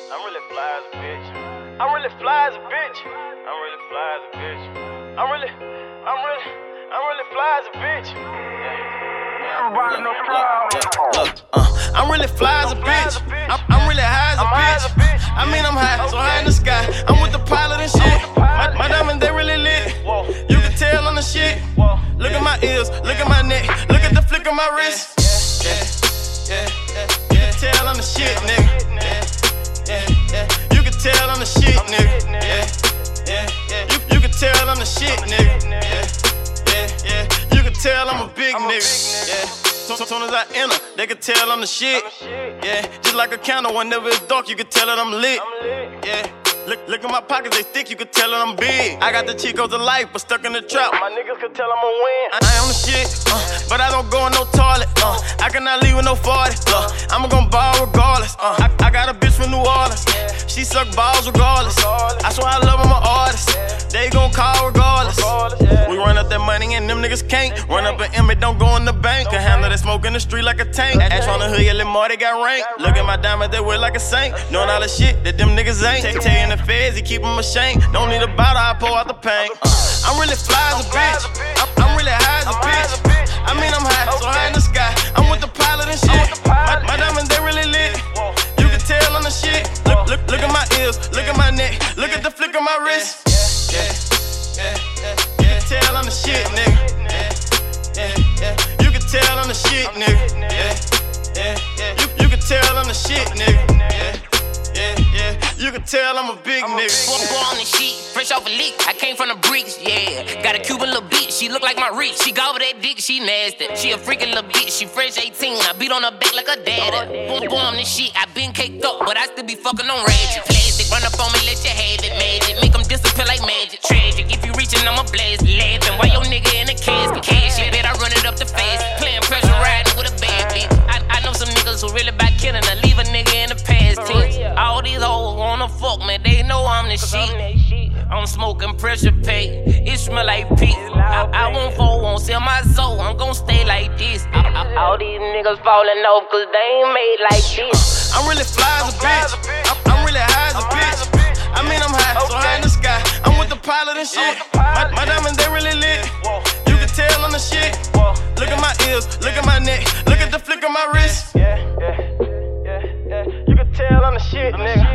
I'm really fly as a bitch. I'm really fly as a bitch. I'm really fly as a bitch. I'm really fly as a bitch. Everybody know I'm really fly as a bitch. I'm really high as a bitch. I mean I'm high, so high in the sky. I'm with the pilot and shit. My diamonds, they really lit. You can tell on the shit. Look at my ears, look at my neck, look at the flick of my wrist. You can tell on the shit, nigga. You can tell on the shit, nigga. You can tell on the shit, nigga. You can tell I'm a big nigga. Soon as I enter, they can tell I'm the shit. Yeah, just like a candle, whenever it's dark, you can tell that I'm lit. Yeah. Look at my pockets, they thick, you can tell that I'm big. I got the Chicos of life, but stuck in the trap. My niggas can tell I'm a win. I am the shit, but I don't go in no toilet. I cannot leave with no 40. I'm gonna ball regardless. I got a bitch from New Orleans. She suck balls regardless. I swear I love I'm an artist. They gon' call regardless. We run up that money and them niggas can't. Run up an M, it don't go in the bank. Can handle that smoke in the street like a tank. Ash on the hood, yeah, Lil Marty got ranked. Look at my diamonds, they wear like a saint. Knowing all the shit that them niggas ain't. Tay in the feds, he keep them ashamed. Don't need a bottle, I pour out the paint. I'm really fly as a bitch. I'm really high as a bitch. I mean I'm high, so high in the sky. I'm with the pilot and shit. My diamonds, they really lit. You can tell on the shit. Look at my ears, look at my neck, look at the flick of my wrist. You can tell on the shit, nigga. You can tell on the shit, nigga. You can tell on the shit, nigga. You can tell I'm a big nigga. Boy on the sheet, fresh off a leak. I came from the bricks, yeah. Got a Cuban little bitch, she look like my Rich. She gobble that dick, she nasty. She a freaking little bitch, she fresh 18. I beat on her back like a daddy. Boy on the shit, I been caked up, but I still be fucking on ratchet. Plastic, run up on me, let you have it. Magic, make them disappear like magic. Tragic, if you reaching, I'ma blast. Laughing, why your nigga in the casket? Cash it, bet I run it up the face. Playing pressure, riding with a bad bitch. I know some niggas who really about killing her. Leave a nigga in the past tense. All these hoes wanna fuck me, they know I'm the shit. I'm smoking pressure pay, it smell like pee. I won't fall, won't sell my soul, I'm gon' stay like this. All these niggas falling off cause they ain't made like this. I'm really fly as a bitch. I'm really high as a bitch. I mean I'm high, so high in the sky. I'm with the pilot and shit. My diamonds, they really lit. You can tell on the shit. Look at my ears, look at my neck, look at the flick of my wrist. You can tell on the shit, nigga.